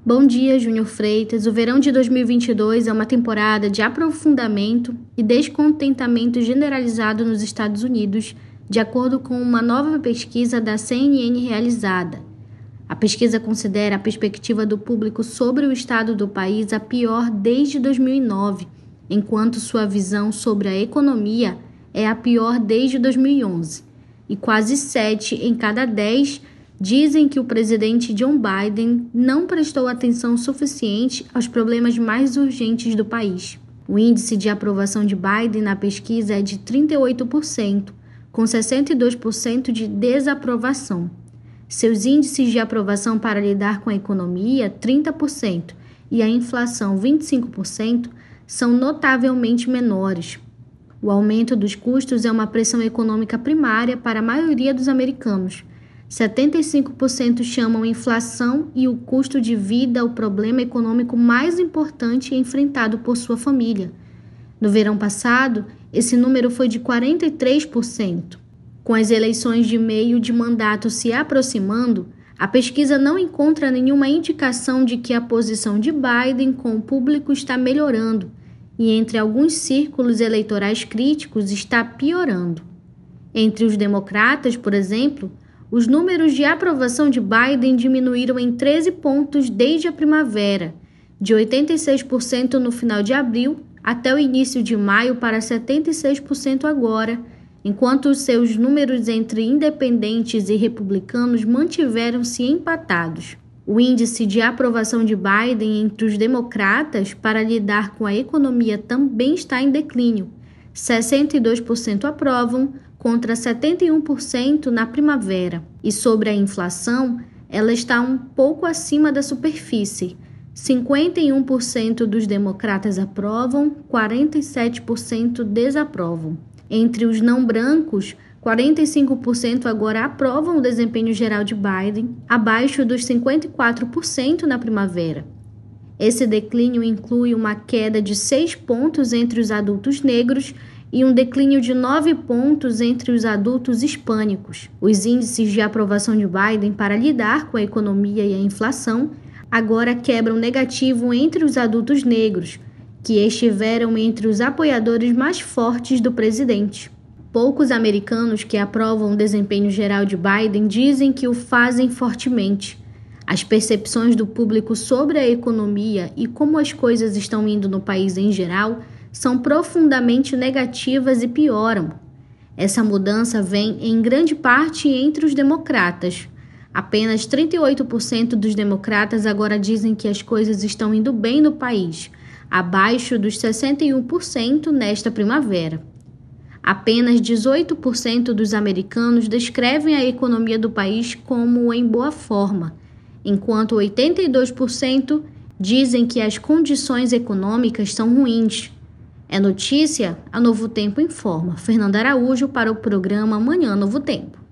Bom dia, Júnior Freitas. O verão de 2022 é uma temporada de aprofundamento e descontentamento generalizado nos Estados Unidos, de acordo com uma nova pesquisa da CNN realizada. A pesquisa considera a perspectiva do público sobre o estado do país a pior desde 2009, enquanto sua visão sobre a economia é a pior desde 2011. E quase 7 em cada 10 dizem que o presidente Joe Biden não prestou atenção suficiente aos problemas mais urgentes do país. O índice de aprovação de Biden na pesquisa é de 38%, com 62% de desaprovação. Seus índices de aprovação para lidar com a economia, 30%, e a inflação, 25%, são notavelmente menores. O aumento dos custos é uma pressão econômica primária para a maioria dos americanos. 75% chamam a inflação e o custo de vida o problema econômico mais importante enfrentado por sua família. No verão passado, esse número foi de 43%. Com as eleições de meio de mandato se aproximando, a pesquisa não encontra nenhuma indicação de que a posição de Biden com o público está melhorando e, entre alguns círculos eleitorais críticos, está piorando. Entre os democratas, por exemplo, os números de aprovação de Biden diminuíram em 13 pontos desde a primavera, de 86% no final de abril até o início de maio para 76% agora, enquanto os seus números entre independentes e republicanos mantiveram-se empatados. O índice de aprovação de Biden entre os democratas para lidar com a economia também está em declínio. 62% aprovam, contra 71% na primavera. E sobre a inflação, ela está um pouco acima da superfície. 51% dos democratas aprovam, 47% desaprovam. Entre os não brancos, 45% agora aprovam o desempenho geral de Biden, abaixo dos 54% na primavera. Esse declínio inclui uma queda de 6 pontos entre os adultos negros e um declínio de 9 pontos entre os adultos hispânicos. Os índices de aprovação de Biden para lidar com a economia e a inflação agora quebram negativo entre os adultos negros, que estiveram entre os apoiadores mais fortes do presidente. Poucos americanos que aprovam o desempenho geral de Biden dizem que o fazem fortemente. As percepções do público sobre a economia e como as coisas estão indo no país em geral são profundamente negativas e pioram. Essa mudança vem em grande parte entre os democratas. Apenas 38% dos democratas agora dizem que as coisas estão indo bem no país, abaixo dos 61% nesta primavera. Apenas 18% dos americanos descrevem a economia do país como em boa forma, enquanto 82% dizem que as condições econômicas são ruins. É notícia? A Novo Tempo informa. Fernanda Araújo para o programa Manhã Novo Tempo.